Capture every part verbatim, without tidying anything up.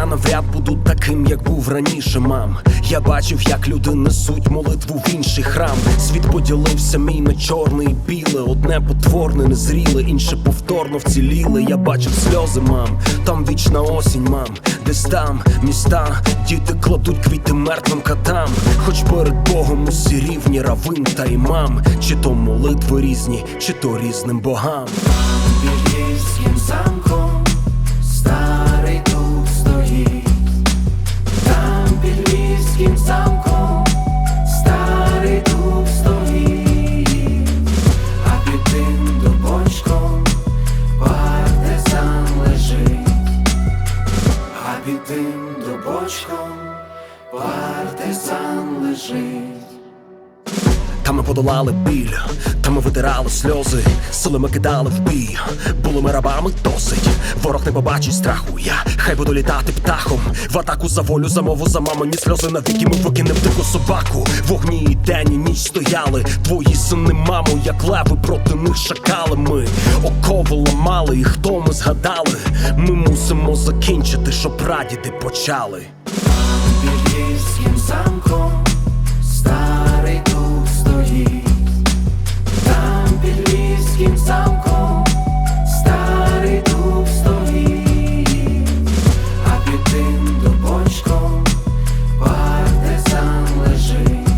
навряд буду таким, як був раніше, мам. Я бачив, як люди несуть молитву в інший храм. Світ поділився мій на чорне і біле. Одне потворне, незріле, інше повторно вціліле. Я бачив сльози, мам, там вічна осінь, мам. Десь там міста, діти кладуть квіти мертвим котам. Хоч перед Богом усі рівні, равин та імам. Чи то молитви різні, чи то різним богам. Під львівським замком старий дух стоїть. Там під львівським замком старий дух стоїть. А під тим дубочком партизан лежить. А під тим дубочком партизан лежить. Та ми подолали біль, та ми витирали сльози, сили ми кидали в бій, були ми рабами досить. Ворог не побачить страху, я хай буду літати птахом. В атаку за волю, за мову, за мамині сльози навіки. Ми викинем дику собаку. Вогні і день, і ніч стояли твої сини, мамо, як леви, проти них шакали. Ми окови ламали, і хто ми згадали? Ми мусимо закінчити, що прадіди почали. Під львівським замком старий дух стоїть. Там під львівським замком старий дух стоїть. А під тим дубочком партизан лежить.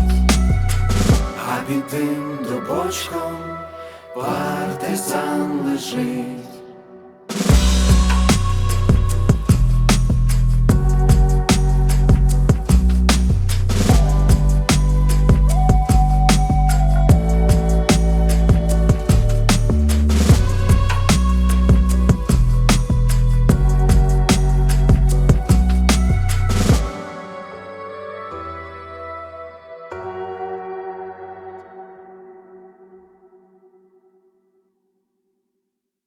А під тим дубочком партизан лежить.